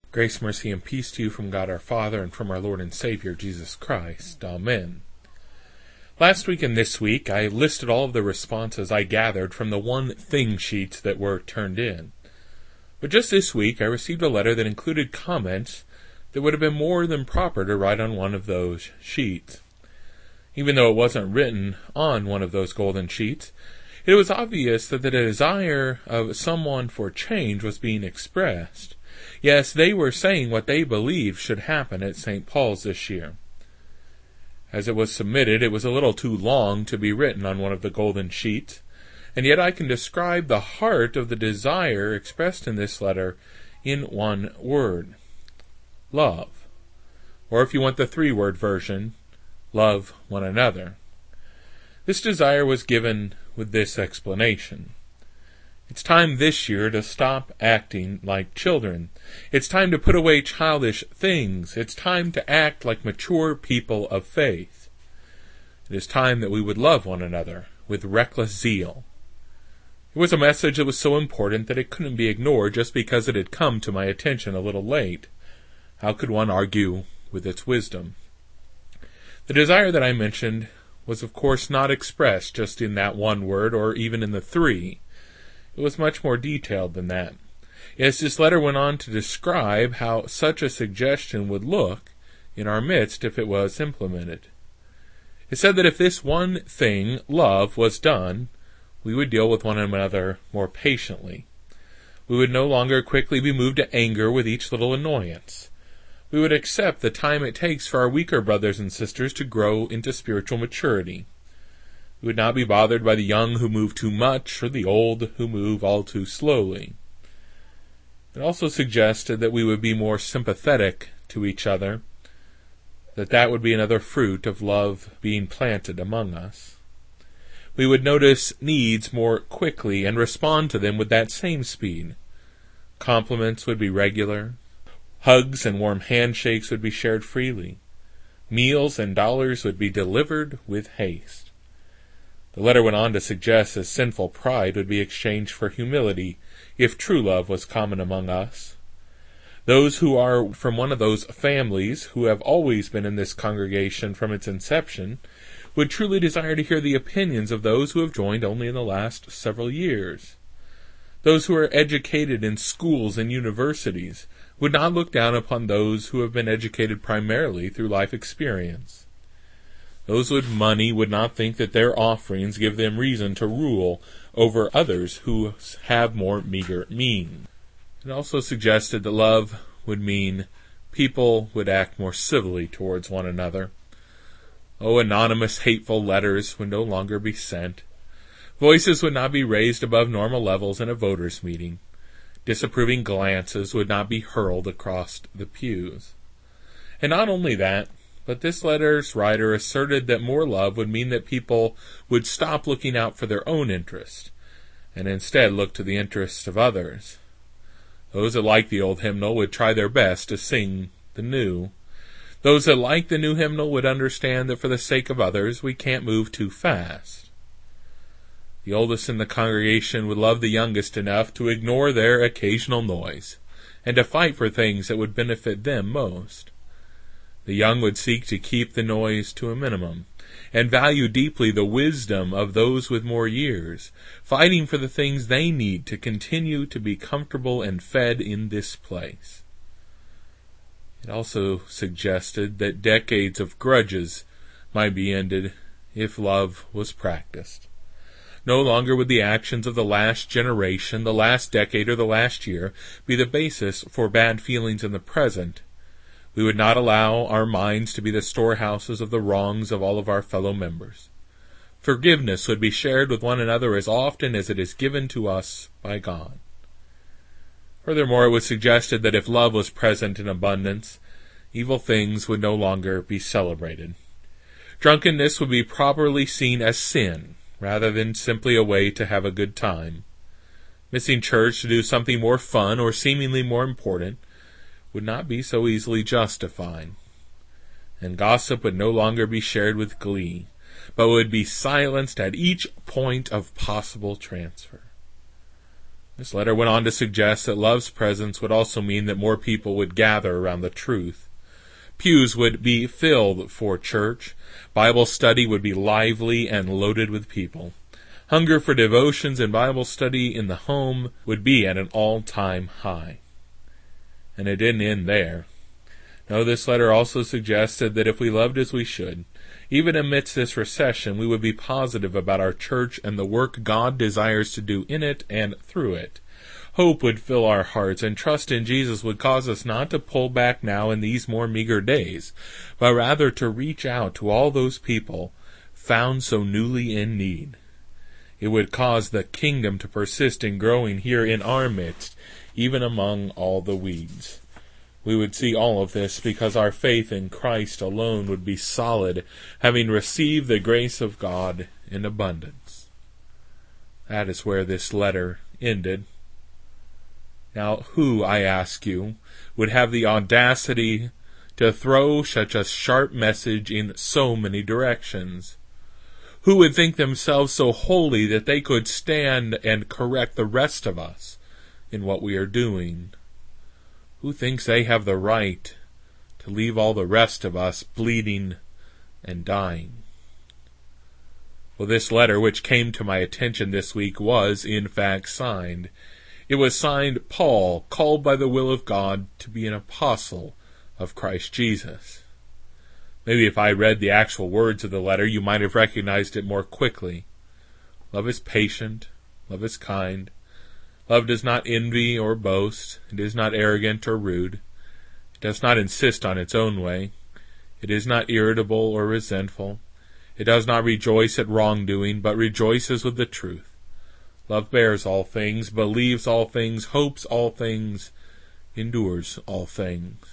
Grace, mercy, and peace to you from God our Father and from our Lord and Savior, Jesus Christ. Amen. Last week and this week, I listed all of the responses I gathered from the one thing sheets that were turned in. But just this week, I received a letter that included comments that would have been more than proper to write on one of those sheets. Even though it wasn't written on one of those golden sheets, it was obvious that the desire of someone for change was being expressed. Yes, they were saying what they believed should happen at St. Paul's this year. As it was submitted, it was a little too long to be written on one of the golden sheets, and yet I can describe the heart of the desire expressed in this letter in one word: love. Or if you want the three-word version, love one another. This desire was given with this explanation. It's time this year to stop acting like children. It's time to put away childish things. It's time to act like mature people of faith. It is time that we would love one another with reckless zeal. It was a message that was so important that it couldn't be ignored just because it had come to my attention a little late. How could one argue with its wisdom? The desire that I mentioned was of course not expressed just in that one word or even in the three. It was much more detailed than that. Yes, this letter went on to describe how such a suggestion would look in our midst if it was implemented. It said that if this one thing, love, was done, we would deal with one another more patiently. We would no longer quickly be moved to anger with each little annoyance. We would accept the time it takes for our weaker brothers and sisters to grow into spiritual maturity. We would not be bothered by the young who move too much or the old who move all too slowly. It also suggested that we would be more sympathetic to each other, that would be another fruit of love being planted among us. We would notice needs more quickly and respond to them with that same speed. Compliments would be regular. Hugs and warm handshakes would be shared freely. Meals and dollars would be delivered with haste. The letter went on to suggest that sinful pride would be exchanged for humility if true love was common among us. Those who are from one of those families who have always been in this congregation from its inception would truly desire to hear the opinions of those who have joined only in the last several years. Those who are educated in schools and universities would not look down upon those who have been educated primarily through life experience. Those with money would not think that their offerings give them reason to rule over others who have more meager means. It also suggested that love would mean people would act more civilly towards one another. Anonymous hateful letters would no longer be sent. Voices would not be raised above normal levels in a voters' meeting. Disapproving glances would not be hurled across the pews. And not only that, but this letter's writer asserted that more love would mean that people would stop looking out for their own interest, and instead look to the interests of others. Those that liked the old hymnal would try their best to sing the new. Those that liked the new hymnal would understand that for the sake of others, we can't move too fast. The oldest in the congregation would love the youngest enough to ignore their occasional noise, and to fight for things that would benefit them most. The young would seek to keep the noise to a minimum, and value deeply the wisdom of those with more years, fighting for the things they need to continue to be comfortable and fed in this place. It also suggested that decades of grudges might be ended if love was practiced. No longer would the actions of the last generation, the last decade, or the last year be the basis for bad feelings in the present. We would not allow our minds to be the storehouses of the wrongs of all of our fellow members. Forgiveness would be shared with one another as often as it is given to us by God. Furthermore, it was suggested that if love was present in abundance, evil things would no longer be celebrated. Drunkenness would be properly seen as sin, rather than simply a way to have a good time. Missing church to do something more fun or seemingly more important would not be so easily justified. And gossip would no longer be shared with glee, but would be silenced at each point of possible transfer. This letter went on to suggest that love's presence would also mean that more people would gather around the truth. Pews would be filled for church. Bible study would be lively and loaded with people. Hunger for devotions and Bible study in the home would be at an all-time high. And it didn't end there. No, this letter also suggested that if we loved as we should, even amidst this recession, we would be positive about our church and the work God desires to do in it and through it. Hope would fill our hearts, and trust in Jesus would cause us not to pull back now in these more meager days, but rather to reach out to all those people found so newly in need. It would cause the kingdom to persist in growing here in our midst, even among all the weeds. We would see all of this because our faith in Christ alone would be solid, having received the grace of God in abundance. That is where this letter ended. Now, who, I ask you, would have the audacity to throw such a sharp message in so many directions? Who would think themselves so holy that they could stand and correct the rest of us in what we are doing? Who thinks they have the right to leave all the rest of us bleeding and dying? Well, this letter which came to my attention this week was, in fact, signed. It was signed Paul, called by the will of God to be an apostle of Christ Jesus. Maybe if I read the actual words of the letter, you might have recognized it more quickly. Love is patient. Love is kind. Love does not envy or boast. It is not arrogant or rude. It does not insist on its own way. It is not irritable or resentful. It does not rejoice at wrongdoing, but rejoices with the truth. Love bears all things, believes all things, hopes all things, endures all things.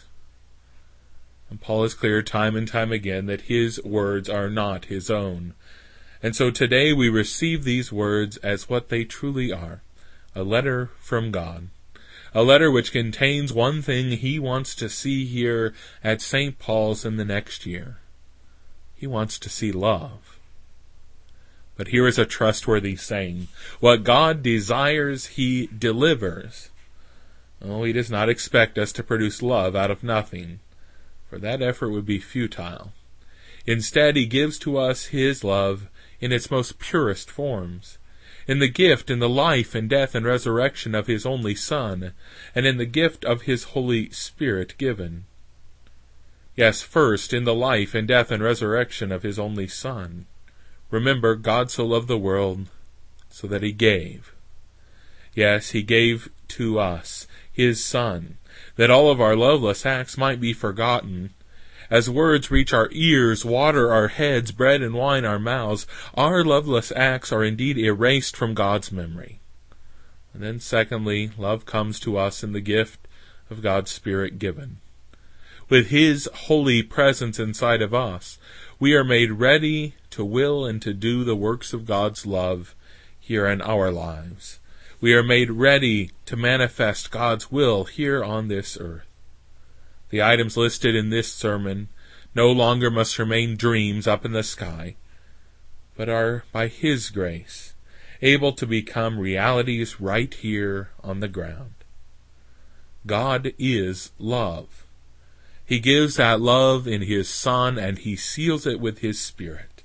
And Paul is clear time and time again that his words are not his own. And so today we receive these words as what they truly are. A letter from God. A letter which contains one thing he wants to see here at St. Paul's in the next year. He wants to see love. But here is a trustworthy saying. What God desires, he delivers. Oh, he does not expect us to produce love out of nothing, for that effort would be futile. Instead, he gives to us his love in its most purest forms. In the gift, in the life and death and resurrection of his only Son, and in the gift of his Holy Spirit given. Yes, first, in the life and death and resurrection of his only Son. Remember, God so loved the world, so that he gave. Yes, he gave to us his Son, that all of our loveless acts might be forgotten. As words reach our ears, water our heads, bread and wine our mouths, our loveless acts are indeed erased from God's memory. And then secondly, love comes to us in the gift of God's Spirit given. With his holy presence inside of us, we are made ready to will and to do the works of God's love here in our lives. We are made ready to manifest God's will here on this earth. The items listed in this sermon no longer must remain dreams up in the sky, but are, by his grace, able to become realities right here on the ground. God is love. He gives that love in his Son, and he seals it with his Spirit.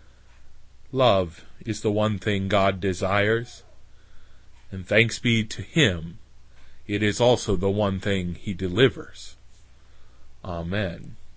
Love is the one thing God desires, and thanks be to him, it is also the one thing he delivers. Amen.